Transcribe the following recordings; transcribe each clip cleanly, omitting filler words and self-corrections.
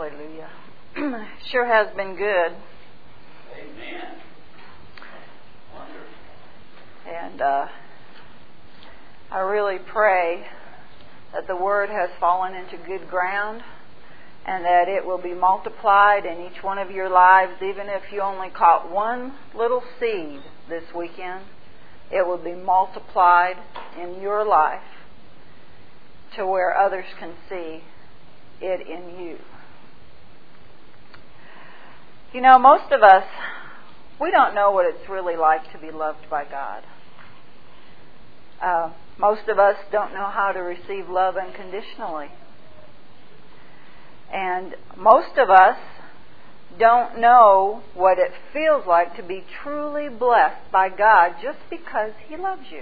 Hallelujah. Sure has been good. Amen. Wonderful. And I really pray that the Word has fallen into good ground and that it will be multiplied in each one of your lives. Even if you only caught one little seed this weekend, it will be multiplied in your life to where others can see it in you. You know, most of us, we don't know what it's really like to be loved by God. Most of us don't know how to receive love unconditionally. And most of us don't know what it feels like to be truly blessed by God just because He loves you.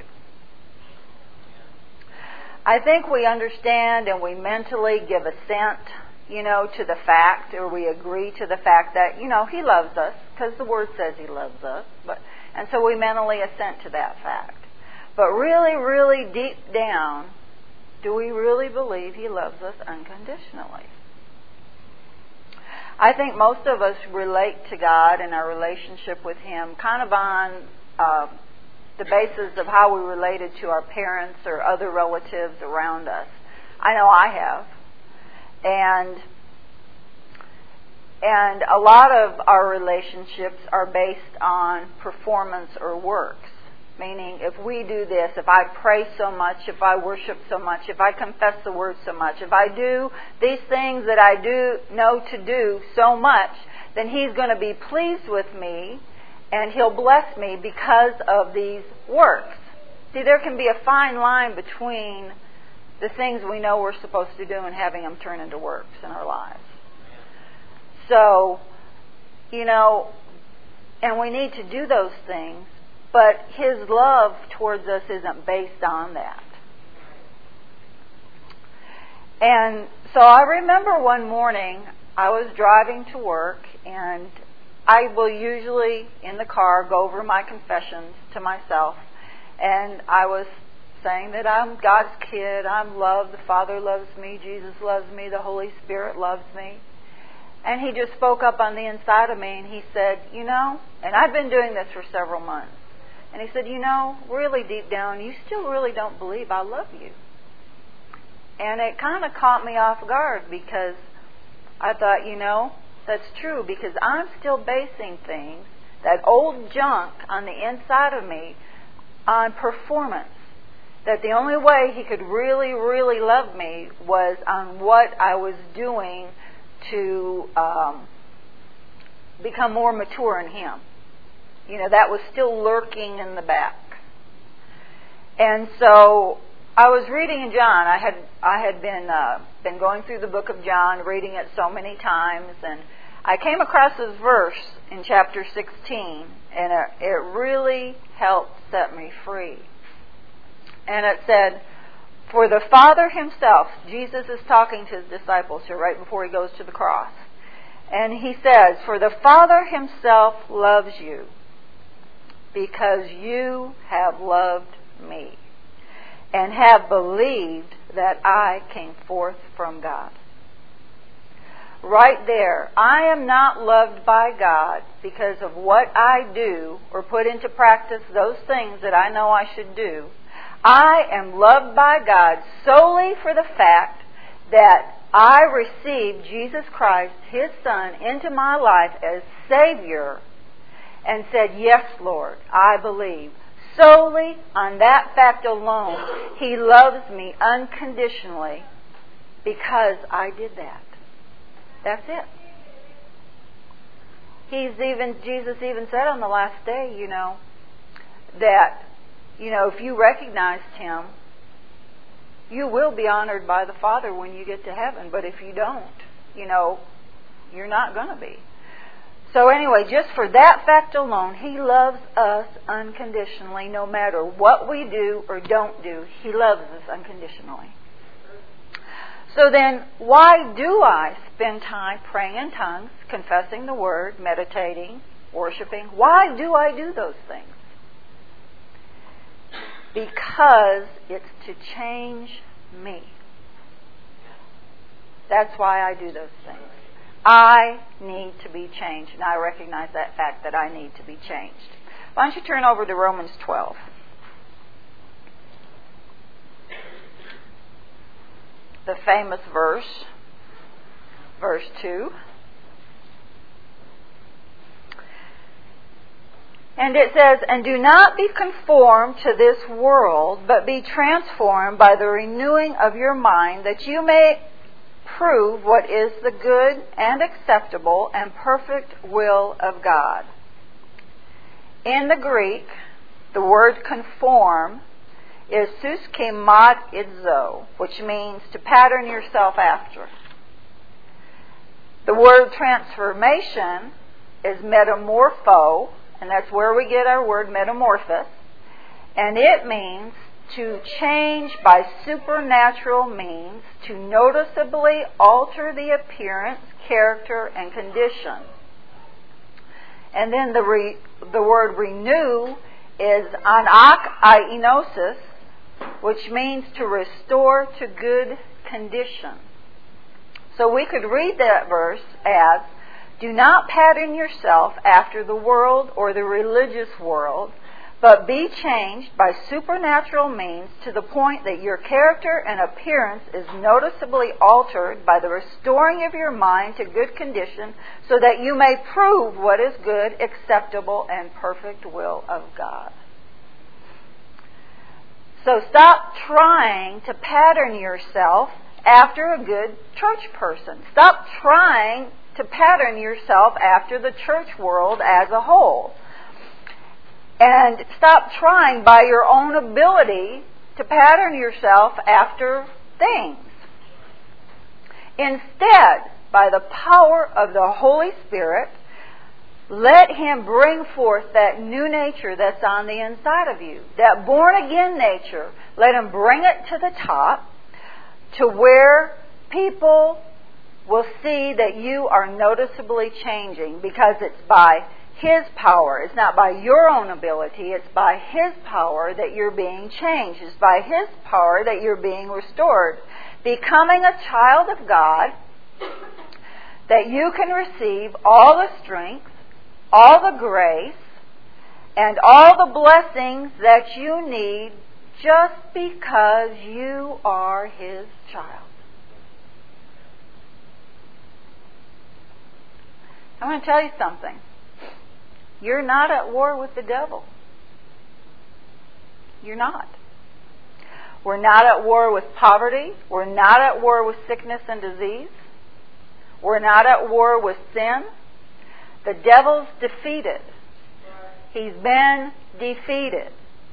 I think we understand and we mentally give assent, to the fact, or we agree to the fact that, He loves us, because the Word says He loves us. And so we mentally assent to that fact. But really, really deep down, do we really believe He loves us unconditionally? I think most of us relate to God and our relationship with Him kind of on the basis of how we related to our parents or other relatives around us. I know I have. And a lot of our relationships are based on performance or works. Meaning, if we do this, if I pray so much, if I worship so much, if I confess the Word so much, if I do these things that I do know to do so much, then He's going to be pleased with me and He'll bless me because of these works. See, there can be a fine line between the things we know we're supposed to do and having them turn into works in our lives. So, and we need to do those things, but His love towards us isn't based on that. And so I remember one morning I was driving to work, and I will usually in the car go over my confessions to myself, and I was saying that I'm God's kid, I'm loved, the Father loves me, Jesus loves me, the Holy Spirit loves me. And He just spoke up on the inside of me and He said, and I've been doing this for several months. And He said, really deep down, you still really don't believe I love you. And it kind of caught me off guard because I thought, that's true, because I'm still basing things, that old junk on the inside of me, on performance. That the only way He could really, really love me was on what I was doing to become more mature in Him. That was still lurking in the back. And so I was reading in John. I had been going through the book of John, reading it so many times, and I came across this verse in chapter 16, and it really helped set me free. And it said, for the Father Himself, Jesus is talking to His disciples here right before He goes to the cross. And He says, for the Father Himself loves you because you have loved me and have believed that I came forth from God. Right there, I am not loved by God because of what I do or put into practice those things that I know I should do. I am loved by God solely for the fact that I received Jesus Christ, His Son, into my life as Savior and said, yes, Lord, I believe. Solely on that fact alone, He loves me unconditionally because I did that. That's it. Jesus even said on the last day, that if you recognized Him, you will be honored by the Father when you get to heaven. But if you don't, you're not going to be. So anyway, just for that fact alone, He loves us unconditionally no matter what we do or don't do. He loves us unconditionally. So then, why do I spend time praying in tongues, confessing the Word, meditating, worshiping? Why do I do those things? Because it's to change me. That's why I do those things. I need to be changed, and I recognize that fact that I need to be changed. Why don't you turn over to Romans 12. The famous verse, verse 2. And it says, "And do not be conformed to this world, but be transformed by the renewing of your mind, that you may prove what is the good and acceptable and perfect will of God." In the Greek, the word conform is suskematizo, which means to pattern yourself after. The word transformation is metamorpho, and that's where we get our word metamorphosis. And it means to change by supernatural means, to noticeably alter the appearance, character, and condition. And then the word renew is anakeinosis, which means to restore to good condition. So we could read that verse as, "Do not pattern yourself after the world or the religious world, but be changed by supernatural means to the point that your character and appearance is noticeably altered by the restoring of your mind to good condition, so that you may prove what is good, acceptable, and perfect will of God." So stop trying to pattern yourself after a good church person. Stop trying to pattern yourself after the church world as a whole. And stop trying by your own ability to pattern yourself after things. Instead, by the power of the Holy Spirit, let Him bring forth that new nature that's on the inside of you. That born-again nature, let Him bring it to the top, to where people will see that you are noticeably changing, because it's by His power. It's not by your own ability. It's by His power that you're being changed. It's by His power that you're being restored. Becoming a child of God, that you can receive all the strength, all the grace, and all the blessings that you need just because you are His child. I'm going to tell you something. You're not at war with the devil. You're not. We're not at war with poverty. We're not at war with sickness and disease. We're not at war with sin. The devil's defeated. He's been defeated.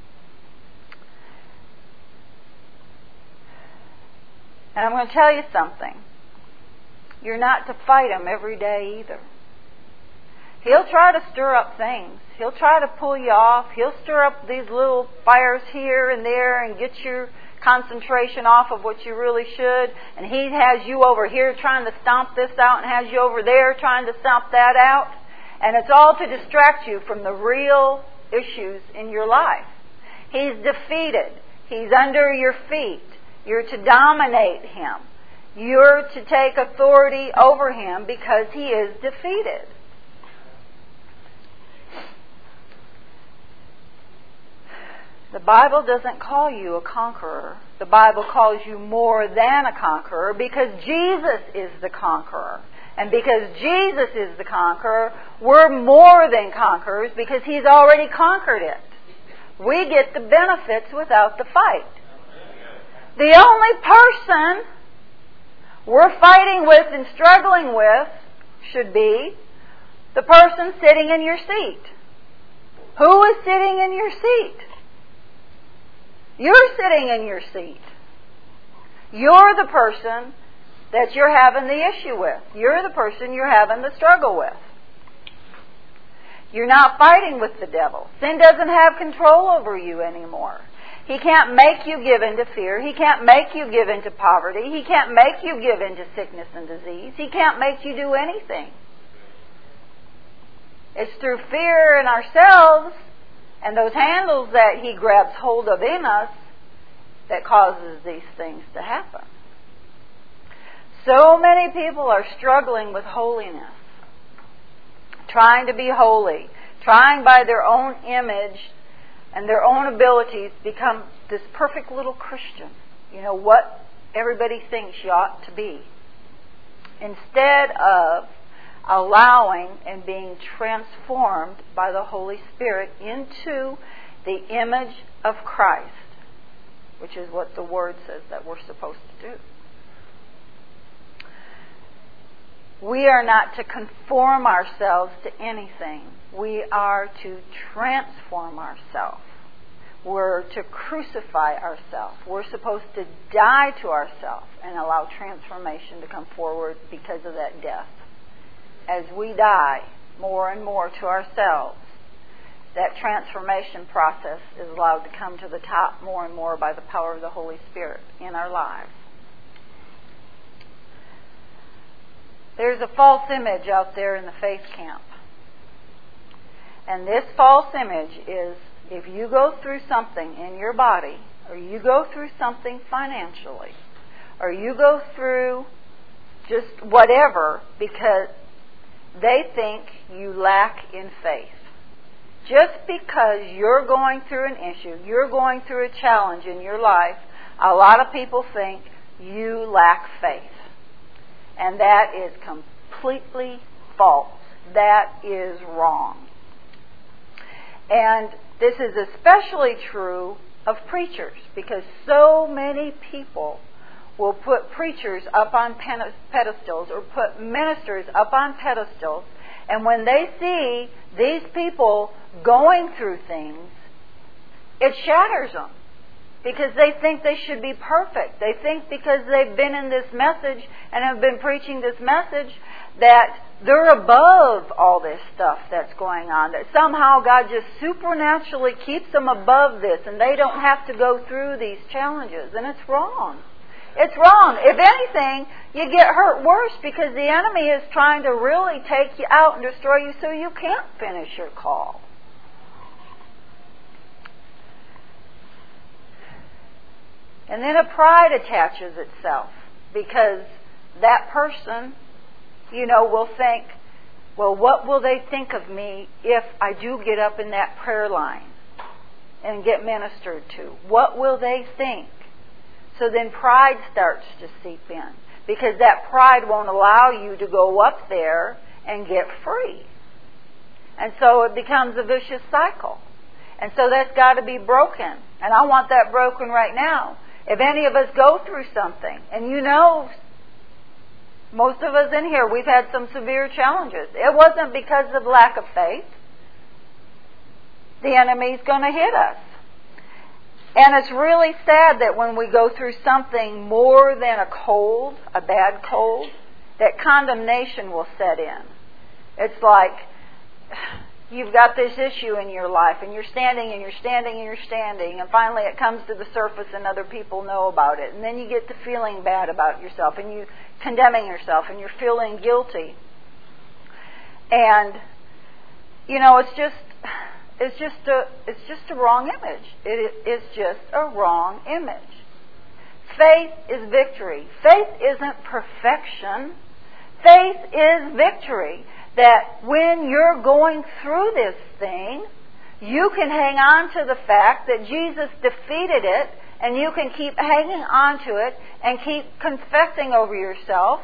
And I'm going to tell you something. You're not to fight him every day either. He'll try to stir up things. He'll try to pull you off. He'll stir up these little fires here and there and get your concentration off of what you really should. And he has you over here trying to stomp this out and has you over there trying to stomp that out. And it's all to distract you from the real issues in your life. He's defeated. He's under your feet. You're to dominate him. You're to take authority over him because he is defeated. The Bible doesn't call you a conqueror. The Bible calls you more than a conqueror because Jesus is the conqueror. And because Jesus is the conqueror, we're more than conquerors because He's already conquered it. We get the benefits without the fight. The only person we're fighting with and struggling with should be the person sitting in your seat. Who is sitting in your seat? You're sitting in your seat. You're the person that you're having the issue with. You're the person you're having the struggle with. You're not fighting with the devil. Sin doesn't have control over you anymore. He can't make you give in to fear. He can't make you give in to poverty. He can't make you give in to sickness and disease. He can't make you do anything. It's through fear in ourselves and those handles that he grabs hold of in us that causes these things to happen. So many people are struggling with holiness, trying to be holy, trying by their own image and their own abilities become this perfect little Christian. You know, what everybody thinks you ought to be. Instead of allowing and being transformed by the Holy Spirit into the image of Christ, which is what the Word says that we're supposed to do. We are not to conform ourselves to anything. We are to transform ourselves. We're to crucify ourselves. We're supposed to die to ourselves and allow transformation to come forward because of that death. As we die more and more to ourselves, that transformation process is allowed to come to the top more and more by the power of the Holy Spirit in our lives. There's a false image out there in the faith camp. And this false image is, if you go through something in your body, or you go through something financially, or you go through just whatever, because they think you lack in faith. Just because you're going through an issue, you're going through a challenge in your life, a lot of people think you lack faith. And that is completely false. That is wrong. And this is especially true of preachers, because so many people will put preachers up on pedestals or put ministers up on pedestals, and when they see these people going through things, it shatters them, because they think they should be perfect. They think because they've been in this message and have been preaching this message that they're above all this stuff that's going on, that somehow God just supernaturally keeps them above this and they don't have to go through these challenges. And it's wrong. It's wrong. If anything, you get hurt worse, because the enemy is trying to really take you out and destroy you so you can't finish your call. And then a pride attaches itself, because that person, will think, well, what will they think of me if I do get up in that prayer line and get ministered to? What will they think? So then pride starts to seep in, because that pride won't allow you to go up there and get free. And so it becomes a vicious cycle. And so that's got to be broken. And I want that broken right now. If any of us go through something, and most of us in here, we've had some severe challenges. It wasn't because of lack of faith. The enemy's going to hit us. And it's really sad that when we go through something more than a cold, a bad cold, that condemnation will set in. It's like you've got this issue in your life, and you're standing and you're standing and you're standing, and finally it comes to the surface and other people know about it. And then you get to feeling bad about yourself, and you condemning yourself, and you're feeling guilty. And it's just a wrong image. It is just a wrong image. Faith is victory. Faith isn't perfection. Faith is victory. That when you're going through this thing, you can hang on to the fact that Jesus defeated it, and you can keep hanging on to it and keep confessing over yourself.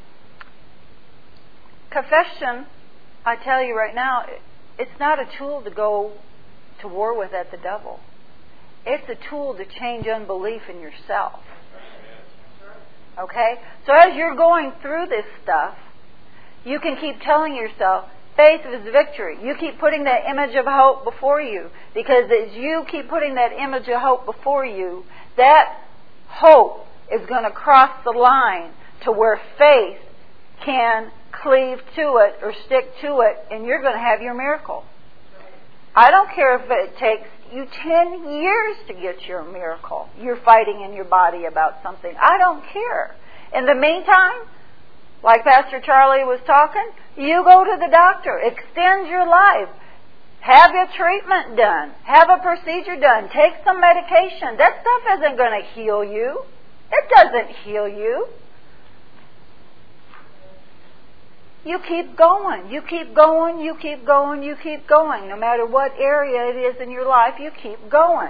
Confession, I tell you right now, it's not a tool to go to war with at the devil. It's a tool to change unbelief in yourself. Okay? So as you're going through this stuff, you can keep telling yourself, faith is victory. You keep putting that image of hope before you, because as you keep putting that image of hope before you, that hope is going to cross the line to where faith can cleave to it or stick to it, and you're going to have your miracle. I don't care if it takes you 10 years to get your miracle. You're fighting in your body about something. I don't care. In the meantime, like Pastor Charlie was talking, you go to the doctor. Extend your life. Have your treatment done. Have a procedure done. Take some medication. That stuff isn't going to heal you. It doesn't heal you. you keep going. You keep going, you keep going, you keep going. No matter what area it is in your life, you keep going.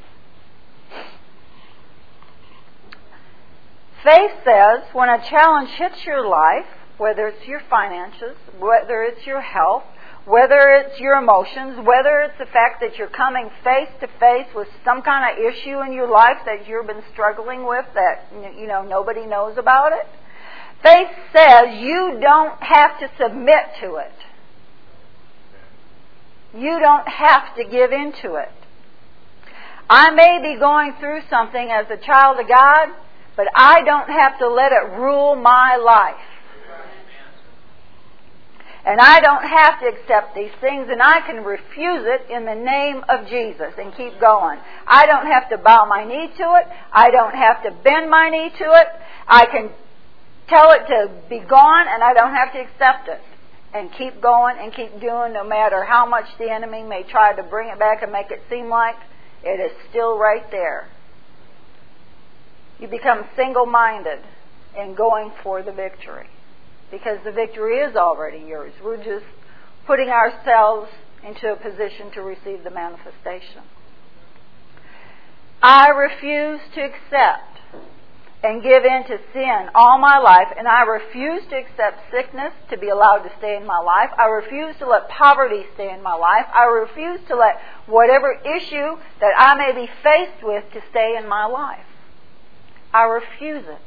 Faith says when a challenge hits your life, whether it's your finances, whether it's your health, whether it's your emotions, whether it's the fact that you're coming face to face with some kind of issue in your life that you've been struggling with that, nobody knows about it. Faith says you don't have to submit to it. You don't have to give in to it. I may be going through something as a child of God, but I don't have to let it rule my life. And I don't have to accept these things, and I can refuse it in the name of Jesus and keep going. I don't have to bow my knee to it. I don't have to bend my knee to it. I can tell it to be gone, and I don't have to accept it. And keep going and keep doing, no matter how much the enemy may try to bring it back and make it seem like it is still right there. You become single-minded in going for the victory, because the victory is already yours. We're just putting ourselves into a position to receive the manifestation. I refuse to accept and give in to sin all my life, and I refuse to accept sickness to be allowed to stay in my life. I refuse to let poverty stay in my life. I refuse to let whatever issue that I may be faced with to stay in my life. I refuse it.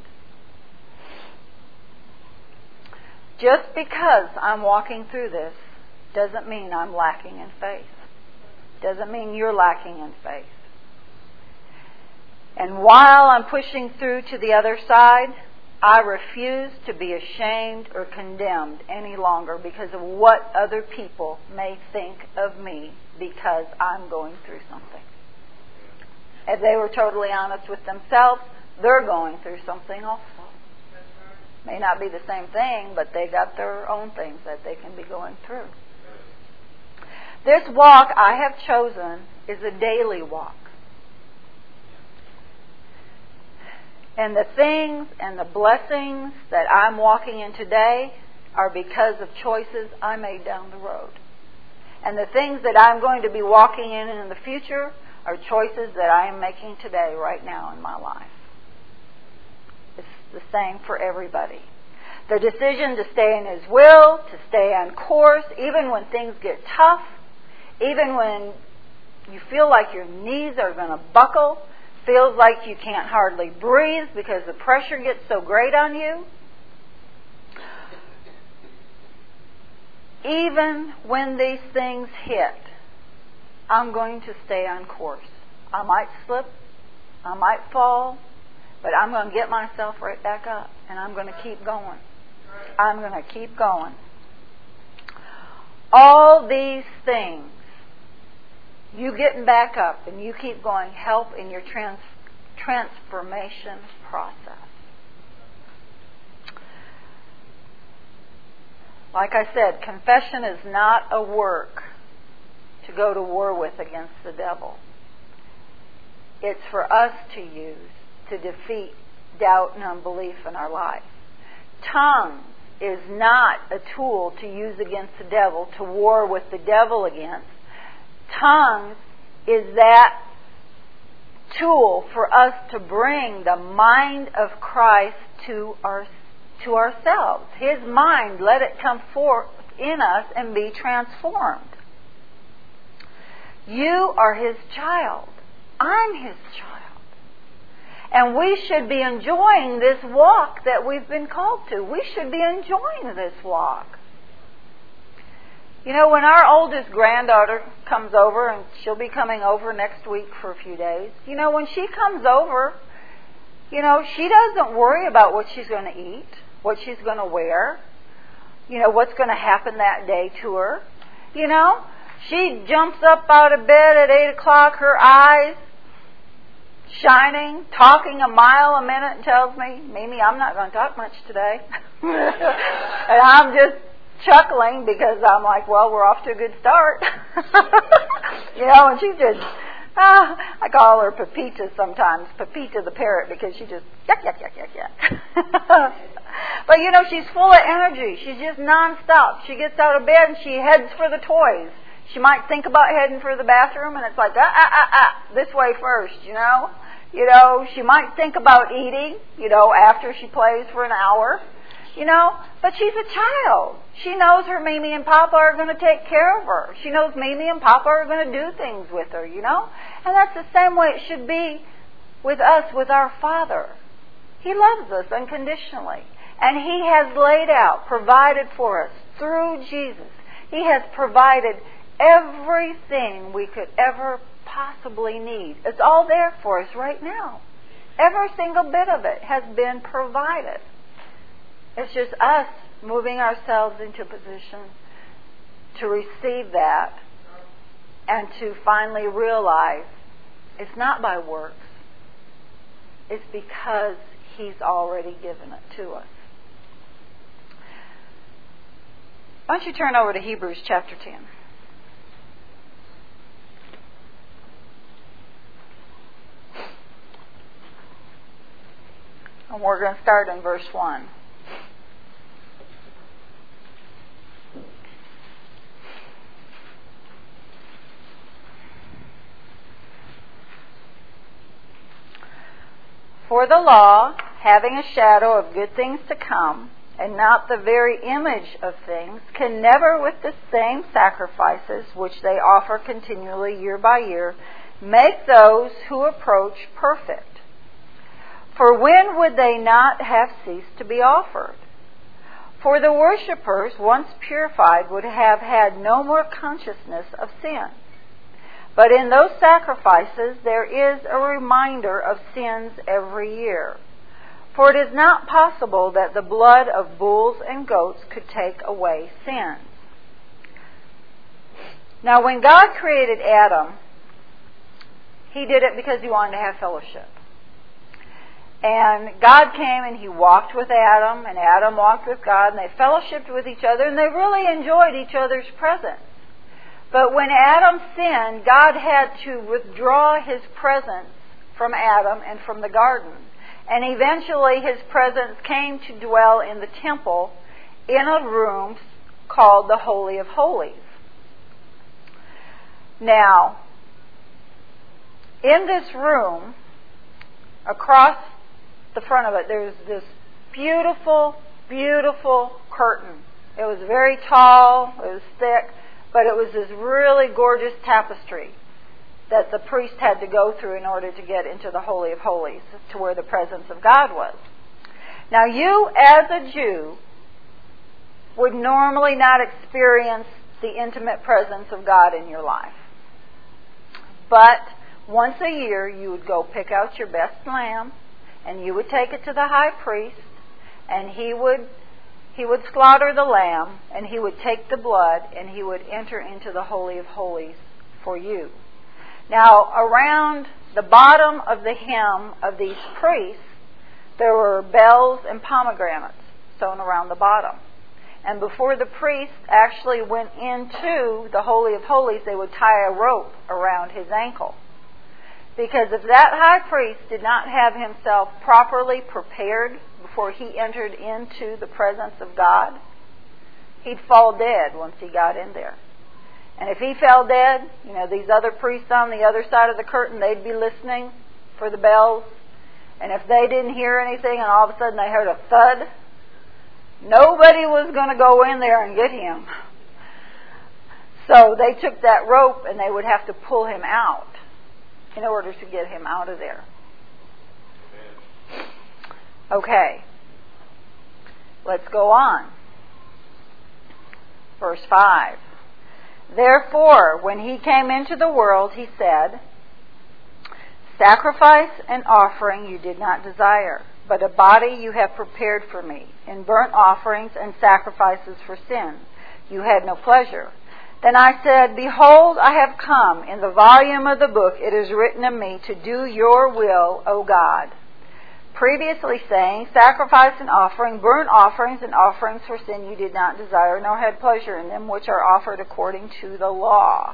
Just because I'm walking through this doesn't mean I'm lacking in faith. Doesn't mean you're lacking in faith. And while I'm pushing through to the other side, I refuse to be ashamed or condemned any longer because of what other people may think of me because I'm going through something. If they were totally honest with themselves, they're going through something also. May not be the same thing, but they got their own things that they can be going through. This walk I have chosen is a daily walk. And the things and the blessings that I'm walking in today are because of choices I made down the road. And the things that I'm going to be walking in the future are choices that I am making today, right now in my life. It's the same for everybody. The decision to stay in His will, to stay on course, even when things get tough, even when you feel like your knees are going to buckle, feels like you can't hardly breathe because the pressure gets so great on you. Even when these things hit, I'm going to stay on course. I might slip, I might fall, but I'm going to get myself right back up, and I'm going to keep going. I'm going to keep going. All these things, you getting back up and you keep going, help in your transformation process. Like I said, confession is not a work to go to war with against the devil. It's for us to use to defeat doubt and unbelief in our life. Tongues is not a tool to use against the devil, to war with the devil against. Tongues is that tool for us to bring the mind of Christ to ourselves. His mind, let it come forth in us and be transformed. You are His child. I'm His child. And we should be enjoying this walk that we've been called to. We should be enjoying this walk. You know, when our oldest granddaughter comes over, and she'll be coming over next week for a few days, you know, when she comes over, you know, she doesn't worry about what she's going to eat, what she's going to wear, you know, what's going to happen that day to her. You know, she jumps up out of bed at 8 o'clock, her eyes shining, talking a mile a minute, and tells me, Mimi, I'm not going to talk much today. And I'm just chuckling because I'm like, well, we're off to a good start. You know, and she just, I call her Pepita sometimes, Pepita the parrot, because she just, yuck, yuck, yuck, yuck, yuck. But she's full of energy. She's just nonstop. She gets out of bed and she heads for the toys. She might think about heading for the bathroom, and it's like, this way first, She might think about eating, after she plays for an hour, But she's a child. She knows her Mimi and Papa are going to take care of her. She knows Mimi and Papa are going to do things with her, And that's the same way it should be with us, with our Father. He loves us unconditionally. And He has laid out, provided for us through Jesus. He has provided everything we could ever possibly need. It's all there for us right now. Every single bit of it has been provided. It's just us moving ourselves into a position to receive that and to finally realize it's not by works. It's because He's already given it to us. Why don't you turn over to Hebrews chapter 10. And we're going to start in verse 1. For the law, having a shadow of good things to come, and not the very image of things, can never with the same sacrifices which they offer continually year by year, make those who approach perfect. For when would they not have ceased to be offered? For the worshippers, once purified, would have had no more consciousness of sin. But in those sacrifices there is a reminder of sins every year. For it is not possible that the blood of bulls and goats could take away sins. Now, when God created Adam, He did it because He wanted to have fellowship. And God came and He walked with Adam, and Adam walked with God, and they fellowshiped with each other, and they really enjoyed each other's presence. But when Adam sinned, God had to withdraw His presence from Adam and from the garden. And eventually His presence came to dwell in the temple in a room called the Holy of Holies. Now, in this room, across the front of it, there's this beautiful, beautiful curtain. It was very tall, it was thick, but it was this really gorgeous tapestry that the priest had to go through in order to get into the Holy of Holies, to where the presence of God was. Now, you as a Jew would normally not experience the intimate presence of God in your life. But once a year, you would go pick out your best lamb, and you would take it to the high priest, and he would slaughter the lamb, and he would take the blood, and he would enter into the Holy of Holies for you. Now, around the bottom of the hem of these priests, there were bells and pomegranates sewn around the bottom. And before the priest actually went into the Holy of Holies, they would tie a rope around his ankle. Because if that high priest did not have himself properly prepared before he entered into the presence of God, he'd fall dead once he got in there. And if he fell dead, these other priests on the other side of the curtain, they'd be listening for the bells. And if they didn't hear anything and all of a sudden they heard a thud, nobody was going to go in there and get him. So they took that rope and they would have to pull him out in order to get him out of there. Okay. Let's go on. Verse 5. Therefore, when He came into the world, He said, Sacrifice and offering you did not desire, but a body you have prepared for me. In burnt offerings and sacrifices for sin you had no pleasure. Then I said, Behold, I have come. In the volume of the book it is written of me to do your will, O God. Previously saying, Sacrifice and offering, burnt offerings and offerings for sin you did not desire, nor had pleasure in them, which are offered according to the law.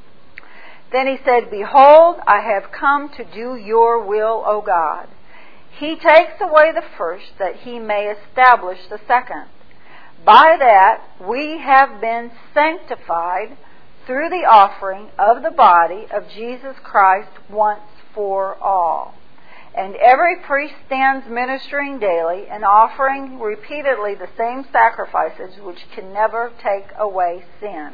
Then He said, Behold, I have come to do your will, O God. He takes away the first, that he may establish the second. By that we have been sanctified through the offering of the body of Jesus Christ once for all. And every priest stands ministering daily and offering repeatedly the same sacrifices which can never take away sin.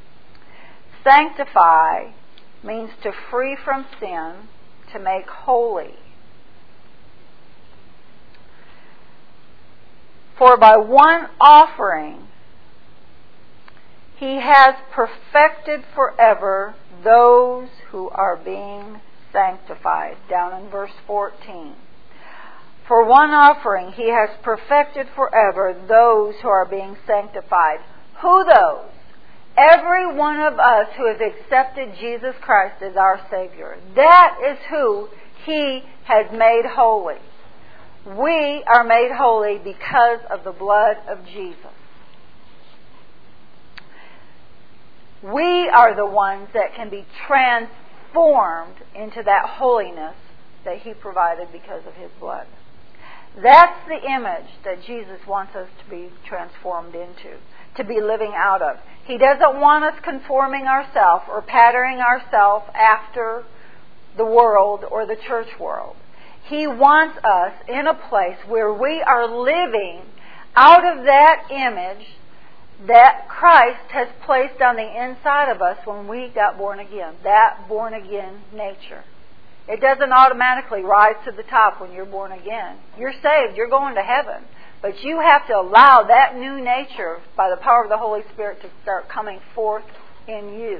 Sanctify means to free from sin, to make holy. For by one offering he has perfected forever those who are being sanctified. Down in verse 14. For one offering he has perfected forever those who are being sanctified. Who those? Every one of us who has accepted Jesus Christ as our Savior. That is who he has made holy. We are made holy because of the blood of Jesus. We are the ones that can be transformed into that holiness that he provided because of his blood. That's the image that Jesus wants us to be transformed into, to be living out of. He doesn't want us conforming ourselves or patterning ourselves after the world or the church world. He wants us in a place where we are living out of that image that Christ has placed on the inside of us when we got born again. That born again nature. It doesn't automatically rise to the top when you're born again. You're saved. You're going to heaven. But you have to allow that new nature by the power of the Holy Spirit to start coming forth in you.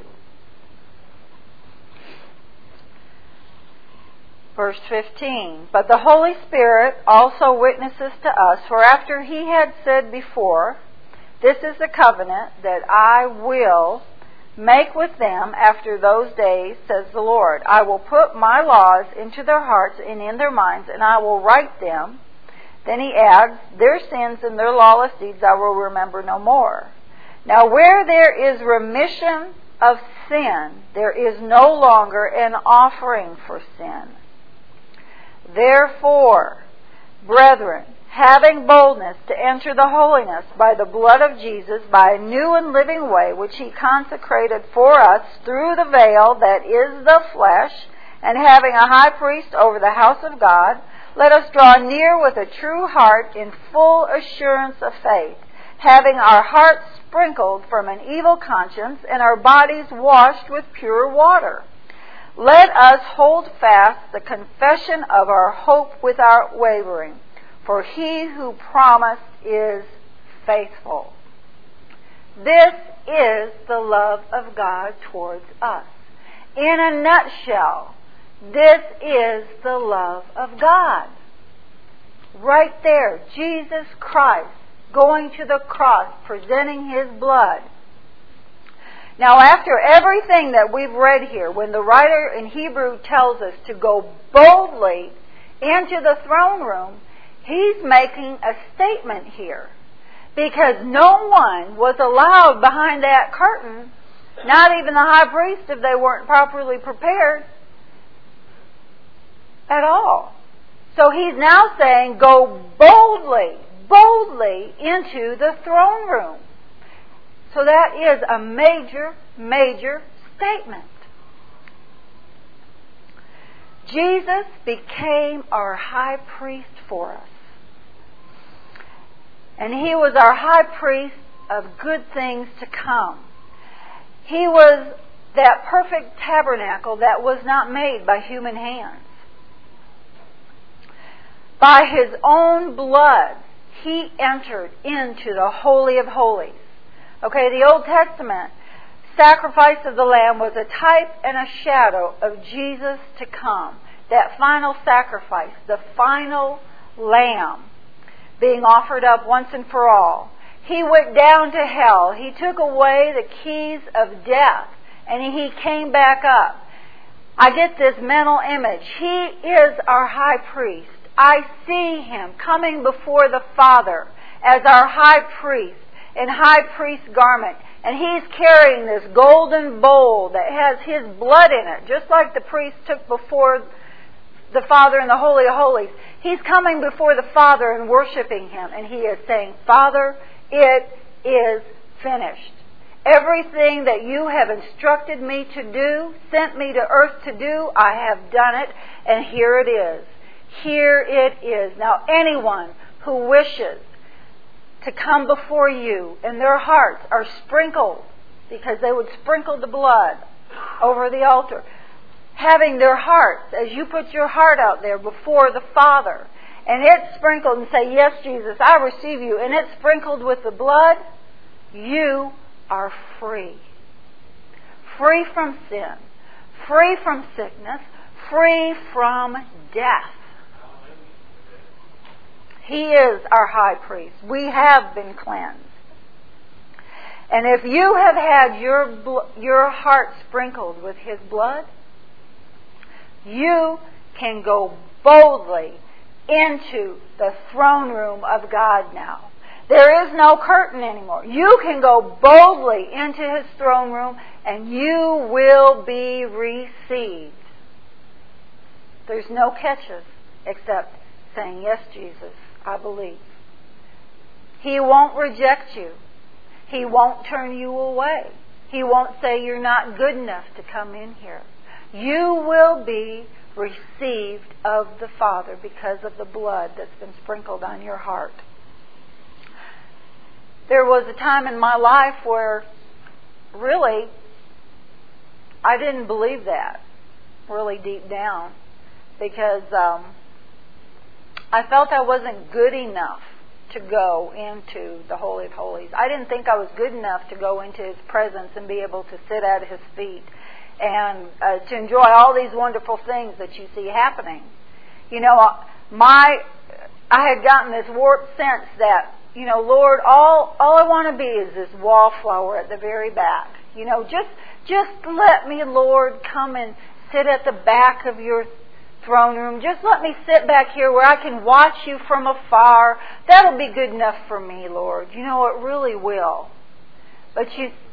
Verse 15, but the Holy Spirit also witnesses to us, for after he had said before, this is the covenant that I will make with them after those days, says the Lord. I will put my laws into their hearts and in their minds, and I will write them. Then he adds, their sins and their lawless deeds I will remember no more. Now where there is remission of sin, there is no longer an offering for sin. Therefore, brethren, having boldness to enter the holiness by the blood of Jesus, by a new and living way, which he consecrated for us through the veil that is the flesh, and having a high priest over the house of God, let us draw near with a true heart in full assurance of faith, having our hearts sprinkled from an evil conscience and our bodies washed with pure water. Let us hold fast the confession of our hope without wavering, for he who promised is faithful. This is the love of God towards us. In a nutshell, this is the love of God. Right there, Jesus Christ going to the cross, presenting his blood. Now, after everything that we've read here, when the writer in Hebrew tells us to go boldly into the throne room, he's making a statement here. Because no one was allowed behind that curtain, not even the high priest if they weren't properly prepared at all. So he's now saying, go boldly into the throne room. So that is a major, major statement. Jesus became our high priest for us. And he was our high priest of good things to come. He was that perfect tabernacle that was not made by human hands. By his own blood, he entered into the Holy of Holies. Okay, the Old Testament sacrifice of the Lamb was a type and a shadow of Jesus to come. That final sacrifice, the final Lamb being offered up once and for all. He went down to hell. He took away the keys of death, and he came back up. I get this mental image. He is our high priest. I see him coming before the Father as our high priest in high priest garment. And he's carrying this golden bowl that has his blood in it, just like the priest took before the Father in the Holy of Holies. He's coming before the Father and worshiping Him. And he is saying, Father, it is finished. Everything that you have instructed me to do, sent me to earth to do, I have done it, and here it is. Here it is. Now, anyone who wishes to come before you and their hearts are sprinkled, because they would sprinkle the blood over the altar, having their hearts, as you put your heart out there before the Father, and it's sprinkled and say, yes, Jesus, I receive you, and it's sprinkled with the blood, you are free. Free from sin, free from sickness, free from death. He is our high priest. We have been cleansed. And if you have had your heart sprinkled with His blood, you can go boldly into the throne room of God now. There is no curtain anymore. You can go boldly into His throne room and you will be received. There's no catches except saying, yes, Jesus, I believe. He won't reject you. He won't turn you away. He won't say you're not good enough to come in here. You will be received of the Father because of the blood that's been sprinkled on your heart. There was a time in my life where really I didn't believe that, really deep down, because I felt I wasn't good enough to go into the Holy of Holies. I didn't think I was good enough to go into His presence and be able to sit at His feet and to enjoy all these wonderful things that you see happening. You know, I had gotten this warped sense that, you know, Lord, all I want to be is this wallflower at the very back. You know, just let me, Lord, come and sit at the back of your throne room. Just let me sit back here where I can watch you from afar. That'll be good enough for me, Lord. You know, it really will. But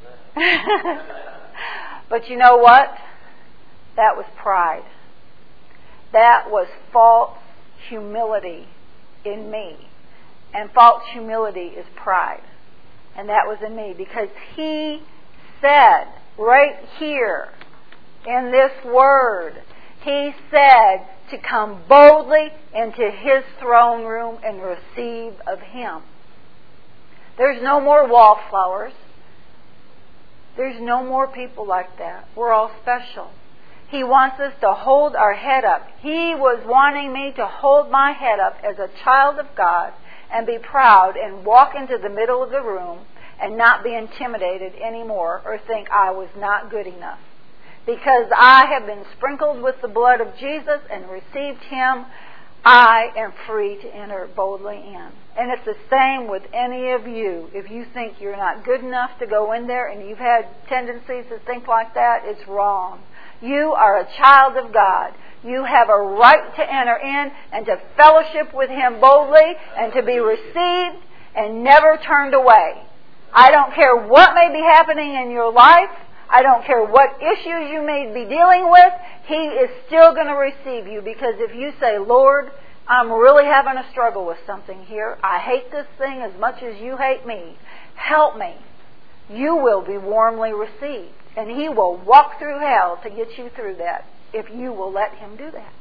but you know what? That was pride. That was false humility in me. And false humility is pride. And that was in me, because He said right here in this word, He said to come boldly into His throne room and receive of Him. There's no more wallflowers. There's no more people like that. We're all special. He wants us to hold our head up. He was wanting me to hold my head up as a child of God and be proud and walk into the middle of the room and not be intimidated anymore or think I was not good enough. Because I have been sprinkled with the blood of Jesus and received Him, I am free to enter boldly in. And it's the same with any of you. If you think you're not good enough to go in there and you've had tendencies to think like that, it's wrong. You are a child of God. You have a right to enter in and to fellowship with Him boldly and to be received and never turned away. I don't care what may be happening in your life. I don't care what issues you may be dealing with. He is still going to receive you, because if you say, Lord, I'm really having a struggle with something here. I hate this thing as much as you hate me. Help me. You will be warmly received. And He will walk through hell to get you through that if you will let Him do that.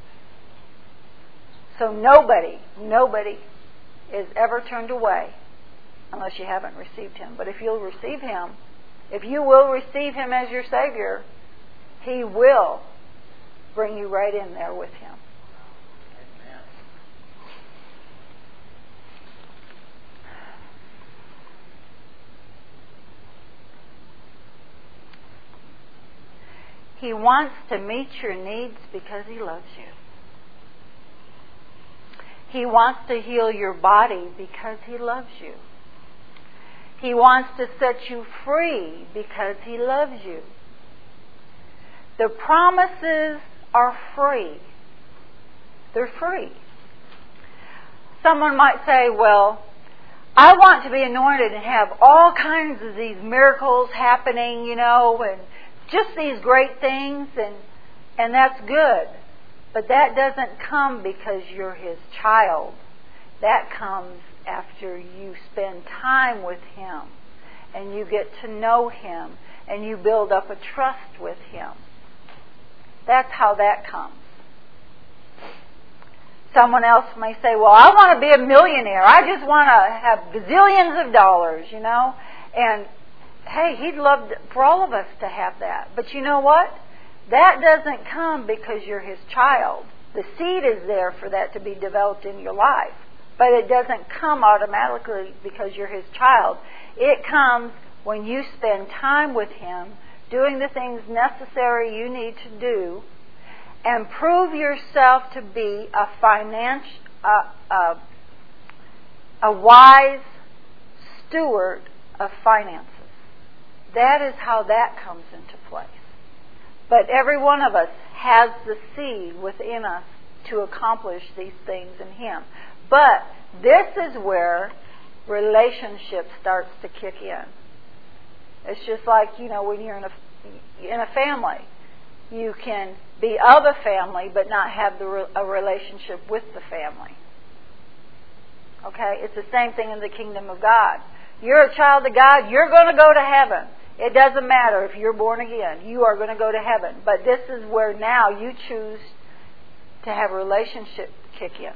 So nobody is ever turned away unless you haven't received Him. But if you'll receive Him, if you will receive Him as your Savior, He will bring you right in there with Him. Amen. He wants to meet your needs because He loves you. He wants to heal your body because He loves you. He wants to set you free because He loves you. The promises are free. They're free. Someone might say, well, I want to be anointed and have all kinds of these miracles happening, and just these great things, and that's good. But that doesn't come because you're His child. That comes after you spend time with Him and you get to know Him and you build up a trust with Him. That's how that comes. Someone else may say, well, I want to be a millionaire. I just want to have gazillions of dollars, And, hey, He'd love for all of us to have that. But you know what? That doesn't come because you're His child. The seed is there for that to be developed in your life. But it doesn't come automatically because you're His child. It comes when you spend time with Him, doing the things necessary you need to do, and prove yourself to be a wise steward of finances. That is how that comes into place. But every one of us has the seed within us to accomplish these things in Him. But this is where relationship starts to kick in. It's just like, when you're in a family. You can be of a family but not have a relationship with the family. Okay? It's the same thing in the kingdom of God. You're a child of God, you're going to go to heaven. It doesn't matter if you're born again. You are going to go to heaven. But this is where now you choose to have a relationship kick in.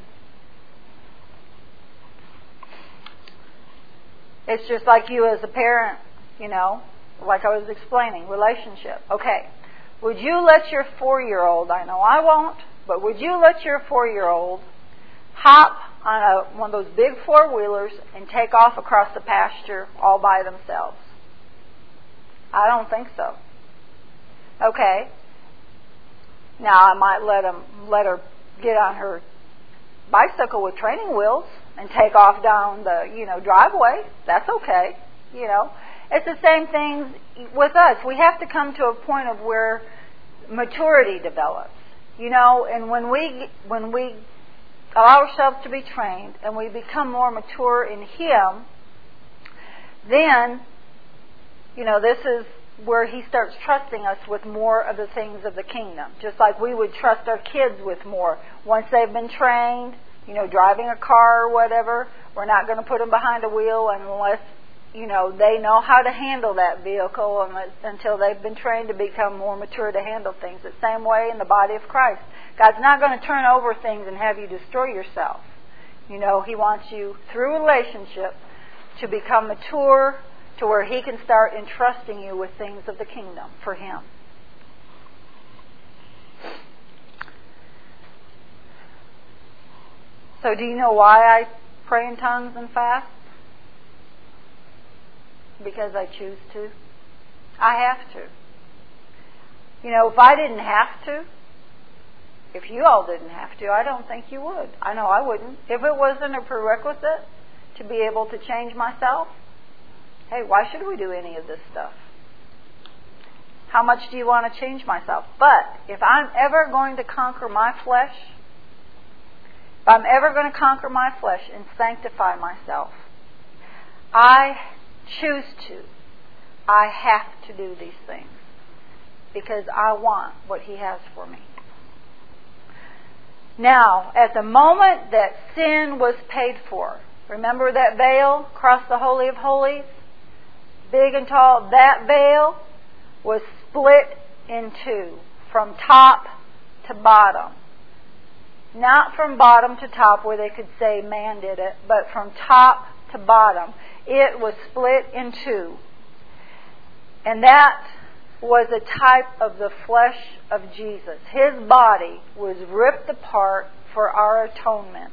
It's just like you as a parent, like I was explaining, relationship. Okay. Would you let your 4-year-old, I know I won't, but would you let your 4-year-old hop on one of those big 4-wheelers and take off across the pasture all by themselves? I don't think so. Okay. Now I might let her get on her bicycle with training wheels and take off down the driveway. That's okay. It's the same thing with us. We have to come to a point of where maturity develops. And when we allow ourselves to be trained and we become more mature in Him, then, this is where He starts trusting us with more of the things of the kingdom. Just like we would trust our kids with more. Once they've been trained, driving a car or whatever, we're not going to put them behind a wheel unless they know how to handle that vehicle until they've been trained to become more mature to handle things. The same way in the body of Christ. God's not going to turn over things and have you destroy yourself. He wants you, through relationship, to become mature to where He can start entrusting you with things of the kingdom for Him. So do you know why I pray in tongues and fast? Because I choose to. I have to. If I didn't have to, if you all didn't have to, I don't think you would. I know I wouldn't. If it wasn't a prerequisite to be able to change myself, hey, why should we do any of this stuff? How much do you want to change myself? But if I'm ever going to conquer my flesh, if I'm ever going to conquer my flesh and sanctify myself, I choose to. I have to do these things because I want what He has for me. Now, at the moment that sin was paid for, remember that veil across the Holy of Holies? Big and tall. That veil was split in two, from top to bottom. Not from bottom to top where they could say man did it, but from top to bottom. It was split in two. And that was a type of the flesh of Jesus. His body was ripped apart for our atonement.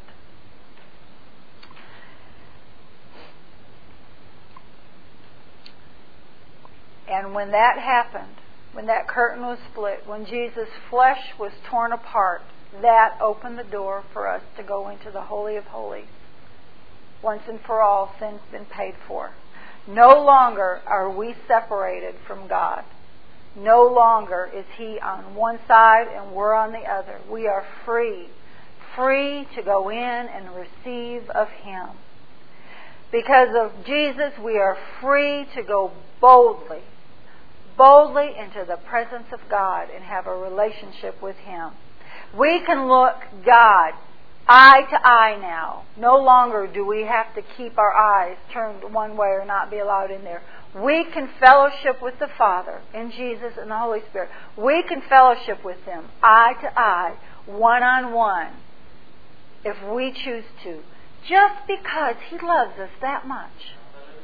And when that happened, when that curtain was split, when Jesus' flesh was torn apart, that opened the door for us to go into the Holy of Holies. Once and for all, sin's been paid for. No longer are we separated from God. No longer is He on one side and we're on the other. We are free. Free to go in and receive of Him. Because of Jesus, we are free to go boldly into the presence of God and have a relationship with Him. We can look God eye to eye now. No longer do we have to keep our eyes turned one way or not be allowed in there. We can fellowship with the Father in Jesus and the Holy Spirit. We can fellowship with them eye to eye, one-on-one, if we choose to, just because He loves us that much.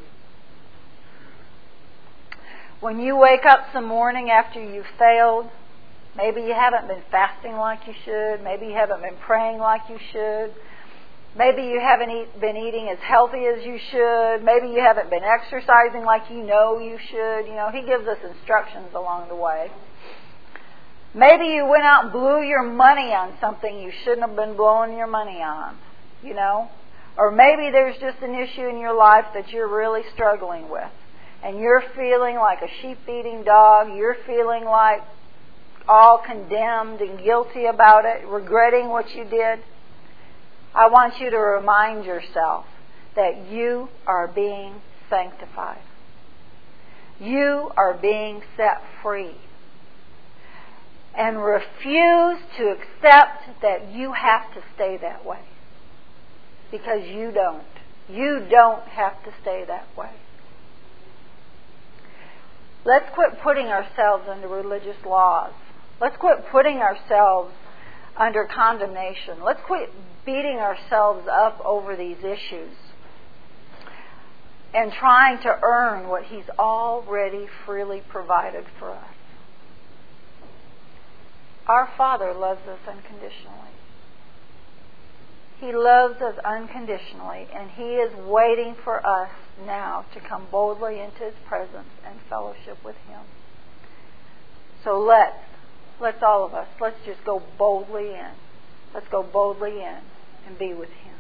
When you wake up some morning after you've failed, maybe you haven't been fasting like you should, maybe you haven't been praying like you should, maybe you haven't been eating as healthy as you should, maybe you haven't been exercising like you know you should. He gives us instructions along the way. Maybe you went out and blew your money on something you shouldn't have been blowing your money on, Or maybe there's just an issue in your life that you're really struggling with. And you're feeling like a sheep-eating dog. You're feeling like all condemned and guilty about it, regretting what you did. I want you to remind yourself that you are being sanctified. You are being set free. And refuse to accept that you have to stay that way. Because you don't. You don't have to stay that way. Let's quit putting ourselves under religious laws. Let's quit putting ourselves under condemnation. Let's quit beating ourselves up over these issues and trying to earn what He's already freely provided for us. Our Father loves us unconditionally. He loves us unconditionally, and He is waiting for us now to come boldly into His presence and fellowship with Him. So let's all of us, let's just go boldly in. Let's go boldly in and be with Him.